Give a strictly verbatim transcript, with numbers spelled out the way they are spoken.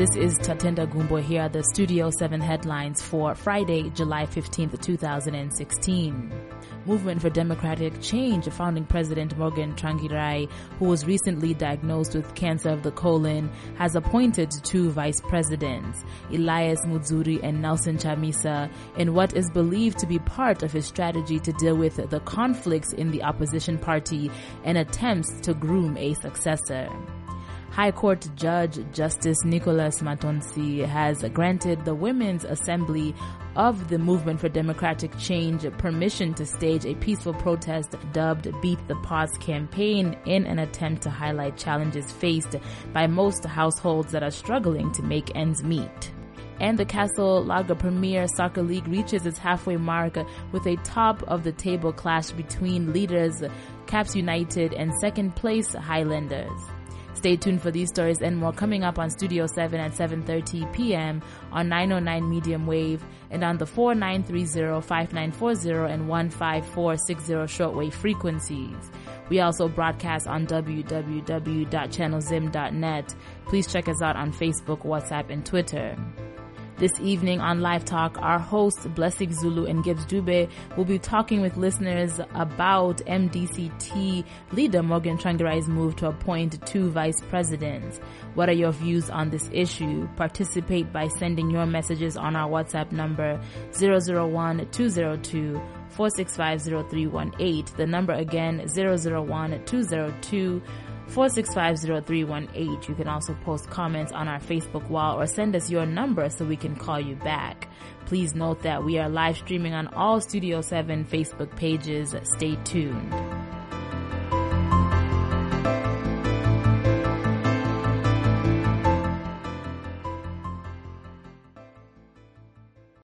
This is Tatenda Gumbo. Here are the Studio seven headlines for Friday, July fifteenth, two thousand sixteen. Movement for Democratic Change founding president Morgan Tsvangirai, who was recently diagnosed with cancer of the colon, has appointed two vice presidents, Elias Mudzuri and Nelson Chamisa, in what is believed to be part of his strategy to deal with the conflicts in the opposition party and attempts to groom a successor. High Court Judge Justice Nicholas Matonsi has granted the Women's Assembly of the Movement for Democratic Change permission to stage a peaceful protest dubbed Beat the Pause campaign in an attempt to highlight challenges faced by most households that are struggling to make ends meet. And the Castle Lager Premier Soccer League reaches its halfway mark with a top-of-the-table clash between leaders Caps United and second-place Highlanders. Stay tuned for these stories and more coming up on Studio seven at seven thirty p.m. on nine oh nine medium wave and on the four nine three zero, five nine four zero and one five four six zero shortwave frequencies. We also broadcast on w w w dot channel zim dot net. Please check us out on Facebook, WhatsApp, and Twitter. This evening on Live Talk, our hosts Blessing Zulu and Gibbs Dube will be talking with listeners about M D C T leader Morgan Tsvangirai's move to appoint two vice presidents. What are your views on this issue? Participate by sending your messages on our WhatsApp number zero zero one two zero two four six five zero three one eight. The number again zero zero one two zero two four six five zero three one eight. You can also post comments on our Facebook wall or send us your number so we can call you back. Please note that we are live streaming on all Studio seven Facebook pages. Stay tuned.